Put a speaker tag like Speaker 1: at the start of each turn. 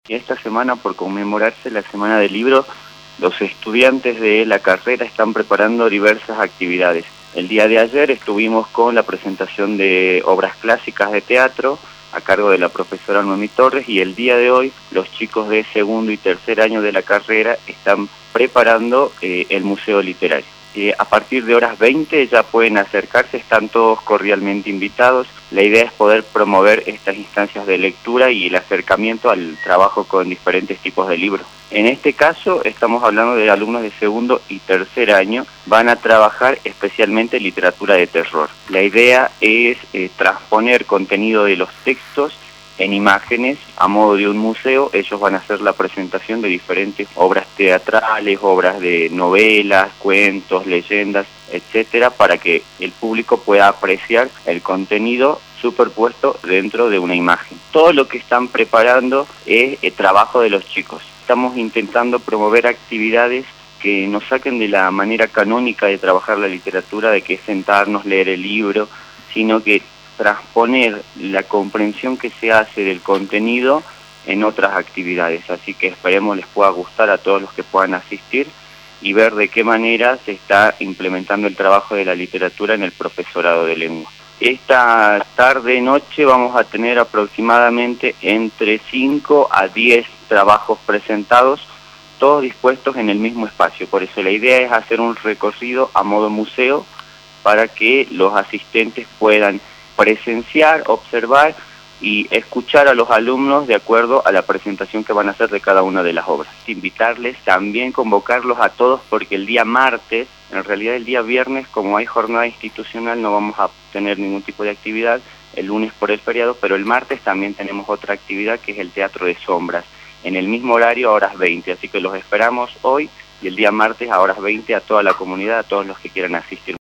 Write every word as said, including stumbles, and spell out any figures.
Speaker 1: Y esta semana, por conmemorarse la Semana del Libro, los estudiantes de la carrera están preparando diversas actividades. El día de ayer estuvimos con la presentación de obras clásicas de teatro a cargo de la profesora Noemí Torres, y el día de hoy los chicos de segundo y tercer año de la carrera están preparando eh, el Museo Literario. Eh, a partir de horas veinte ya pueden acercarse, están todos cordialmente invitados. La idea es poder promover estas instancias de lectura y el acercamiento al trabajo con diferentes tipos de libros. En este caso estamos hablando de alumnos de segundo y tercer año, van a trabajar especialmente literatura de terror. La idea es eh, transponer contenido de los textos en imágenes a modo de un museo. Ellos van a hacer la presentación de diferentes obras teatrales, obras de novelas, cuentos, leyendas, etcétera, para que el público pueda apreciar el contenido superpuesto dentro de una imagen. Todo lo que están preparando es el trabajo de los chicos. Estamos intentando promover actividades que nos saquen de la manera canónica de trabajar la literatura, de que es sentarnos, leer el libro, sino que transponer la comprensión que se hace del contenido en otras actividades. Así que esperemos les pueda gustar a todos los que puedan asistir y ver de qué manera se está implementando el trabajo de la literatura en el profesorado de lengua. Esta tarde-noche vamos a tener aproximadamente entre cinco a diez trabajos presentados, todos dispuestos en el mismo espacio. Por eso la idea es hacer un recorrido a modo museo para que los asistentes puedan presenciar, observar y escuchar a los alumnos de acuerdo a la presentación que van a hacer de cada una de las obras. Invitarles, también convocarlos a todos, porque el día martes, en realidad el día viernes, como hay jornada institucional, no vamos a tener ningún tipo de actividad, el lunes por el feriado, pero el martes también tenemos otra actividad que es el Teatro de Sombras, en el mismo horario a horas veinte, así que los esperamos hoy y el día martes a horas veinte a toda la comunidad, a todos los que quieran asistir.